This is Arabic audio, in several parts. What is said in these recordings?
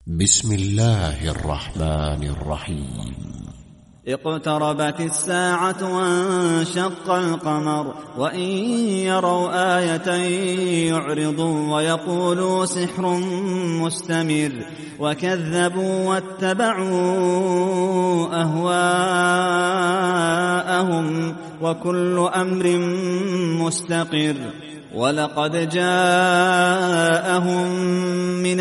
بسم الله الرحمن الرحيم. اقتربت الساعة وانشق القمر وإن يروا آية يعرضوا ويقولوا سحر مستمر وكذبوا واتبعوا أهواءهم وكل أمر مستقر. ولقد جاءهم من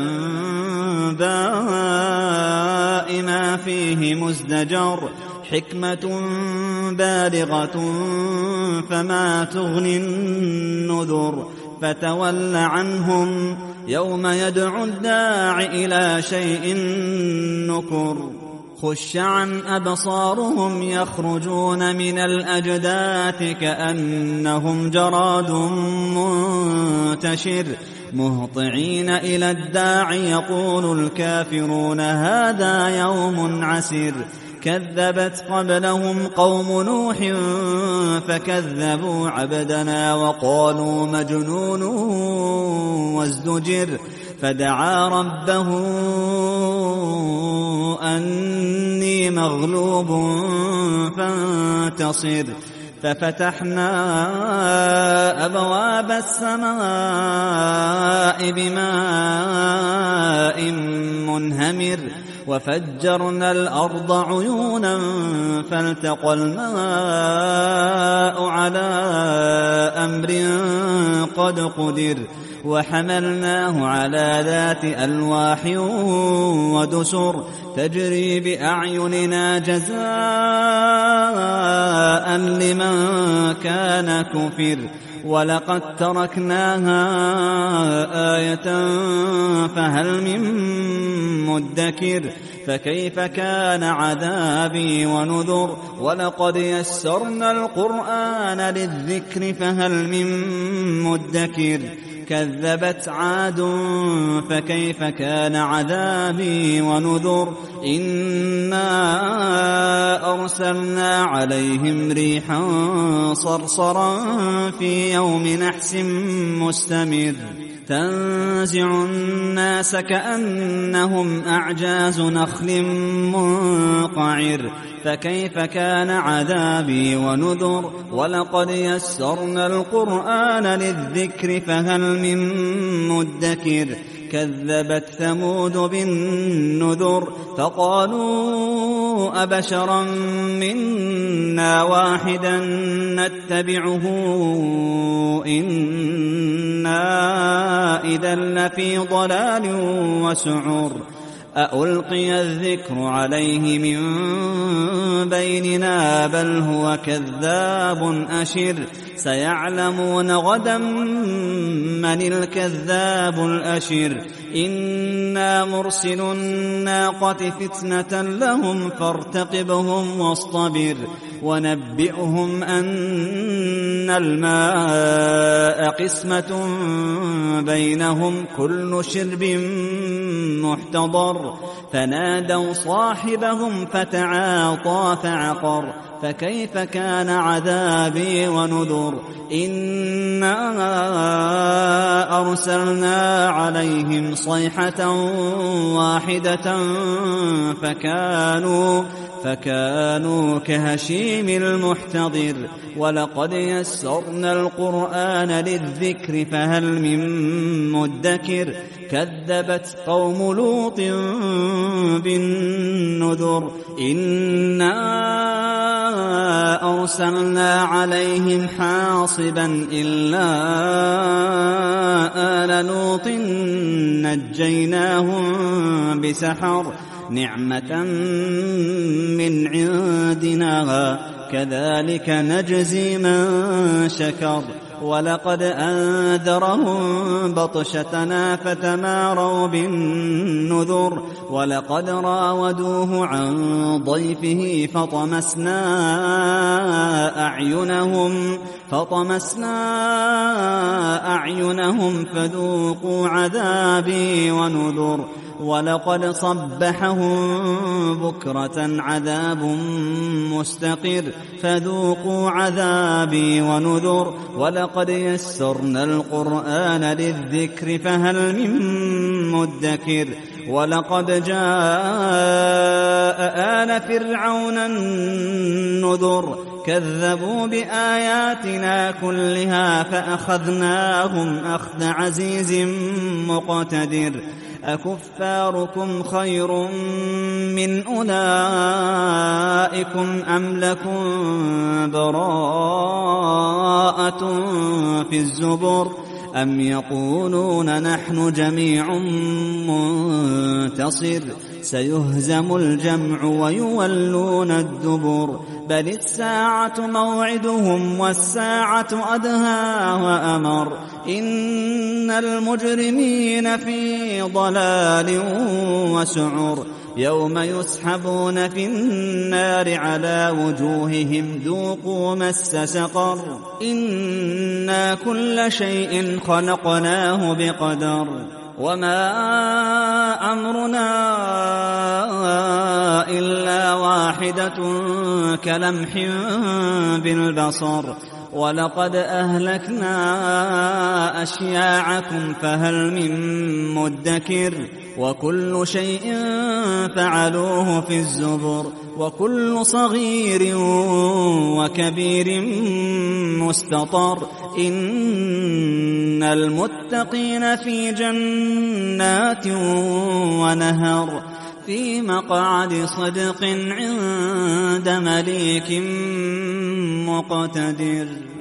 الأنباء ما فيه مزدجر حكمة بالغة فما تغني النذر. فتول عنهم يوم يدعو الداع إلى شيء نكر. خش عن أبصارهم يخرجون من الأجداث كأنهم جراد منتشر مهطعين إلى الداع يقول الكافرون هذا يوم عسر. كذبت قبلهم قوم نوح فكذبوا عبدنا وقالوا مجنون وازدجر. فدعا ربه أني مغلوب فانتصر. ففتحنا أبواب السماء بماء منهمر وفجرنا الأرض عيونا فالتقى الماء على أمر قد قدر. وحملناه على ذات ألواح ودسر تجري بأعيننا جزاء لمن كان كفر. ولقد تركناها آية فهل من مدكر. فكيف كان عذابي ونذر. ولقد يسرنا القرآن للذكر فهل من مدكر. كذبت عاد فكيف كان عذابي ونذر. إنا أرسلنا عليهم ريحا صرصرا في يوم نحس مستمر تنزع الناس كأنهم أعجاز نخل منقعر. فكيف كان عذابي ونذر. ولقد يسرنا القرآن للذكر فهل من مدكر. كذبت ثمود بالنذر فقالوا أبشرا منا واحدا نتبعه إنا إذا لفي ضلال وسعر. أألقي الذكر عليه من بيننا بل هو كذاب أشر. سيعلمون غدا من الكذاب الأشر. إنا مرسل الناقة فتنة لهم فارتقبهم واصطبر. ونبئهم أن الماء قسمة بينهم كل شرب محتضر. فنادوا صاحبهم فتعاطى فعقر. فكيف كان عذابي ونذر. إنا أرسلنا عليهم صيحة واحدة فكانوا كهشيم المحتضر. ولقد يسرنا القرآن للذكر فهل من مدكر. كذبت قوم لوط بالنذر. إنا أرسلنا عليهم حاصبا إلا آل لوط نجيناهم بسحر نعمة من عندنا كذلك نجزي من شكر. ولقد أنذرهم بطشتنا فتماروا بالنذر. ولقد راودوه عن ضيفه فطمسنا أعينهم فذوقوا عذابي ونذر. ولقد صبحهم بكرة عذاب مستقر فذوقوا عذابي ونذر. ولقد يسرنا القرآن للذكر فهل من مدكر. ولقد جاء آل فرعون النذر كذبوا بآياتنا كلها فأخذناهم أخذ عزيز مقتدر أكفاركم خير من أولئكم أم لكم براءة في الزبر أم يقولون نحن جميع منتصر سيهزم الجمع ويولون الدبر بل الساعة موعدهم والساعة أدهى وأمر إن المجرمين في ضلال وسعر يوم يسحبون في النار على وجوههم ذوقوا مس سقر إنا كل شيء خلقناه بقدر وما أمرنا إلا واحدة كلمح بالبصر ولقد أهلكنا أشياعكم فهل من مدكر وكل شيء فعلوه في الزبر وكل صغير وكبير مستطر إن المتقين في جنات ونهر في مقعد صدق عند مليك مقتدر.